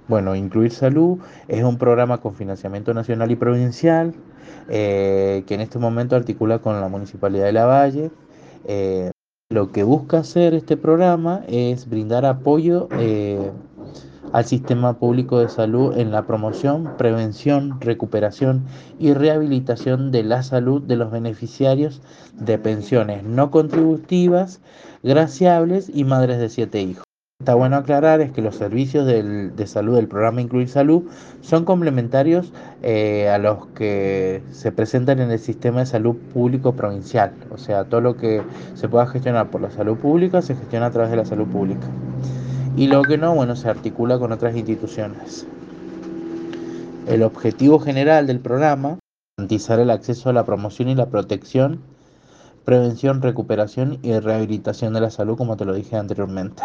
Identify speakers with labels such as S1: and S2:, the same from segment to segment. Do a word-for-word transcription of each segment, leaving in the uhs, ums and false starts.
S1: Bueno, Incluir Salud es un programa con financiamiento nacional y provincial eh, que en este momento articula con la Municipalidad de Lavalle. Eh, lo que busca hacer este programa es brindar apoyo eh, al sistema público de salud en la promoción, prevención, recuperación y rehabilitación de la salud de los beneficiarios de pensiones no contributivas, graciables y madres de siete hijos. Está bueno aclarar es que los servicios del- de salud del programa Incluir Salud son complementarios eh, a los que se presentan en el sistema de salud público provincial. O sea, todo lo que se pueda gestionar por la salud pública se gestiona a través de la salud pública. Y lo que no, bueno, se articula con otras instituciones. El objetivo general del programa es garantizar el acceso a la promoción y la protección, prevención, recuperación y rehabilitación de la salud, como te lo dije anteriormente.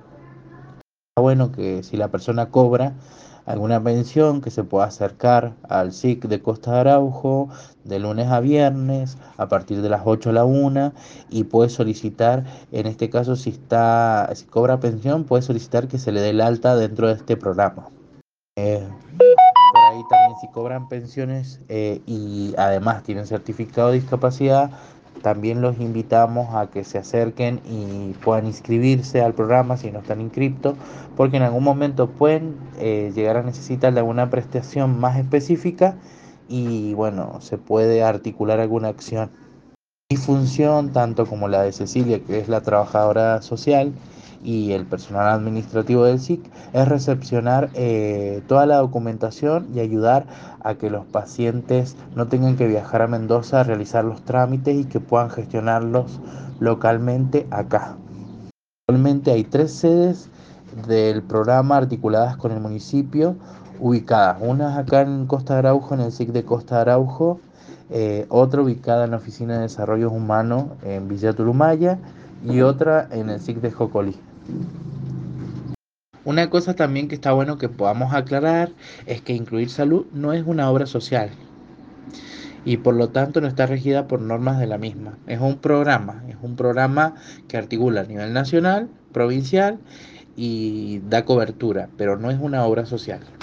S1: Está bueno que si la persona cobra alguna pensión, que se pueda acercar al S I C de Costa de Araujo de lunes a viernes a partir de las ocho a la una y puede solicitar, en este caso si está, si cobra pensión, puede solicitar que se le dé el alta dentro de este programa. Eh, por ahí también si cobran pensiones eh, y además tienen certificado de discapacidad, también los invitamos a que se acerquen y puedan inscribirse al programa si no están inscriptos, porque en algún momento pueden eh, llegar a necesitar de alguna prestación más específica y bueno, se puede articular alguna acción. Mi función, tanto como la de Cecilia, que es la trabajadora social, y el personal administrativo del S I C, es recepcionar eh, toda la documentación y ayudar a que los pacientes no tengan que viajar a Mendoza a realizar los trámites y que puedan gestionarlos localmente acá. Actualmente hay tres sedes del programa articuladas con el municipio ubicadas, una acá en Costa de Araujo, en el S I C de Costa de Araujo, eh, otra ubicada en la Oficina de Desarrollo Humano en Villa Turumaya y otra en el S I C de Jocolí. Una cosa también que está bueno que podamos aclarar es que Incluir Salud no es una obra social y por lo tanto no está regida por normas de la misma. Es un programa, es un programa que articula a nivel nacional, provincial y da cobertura, pero no es una obra social.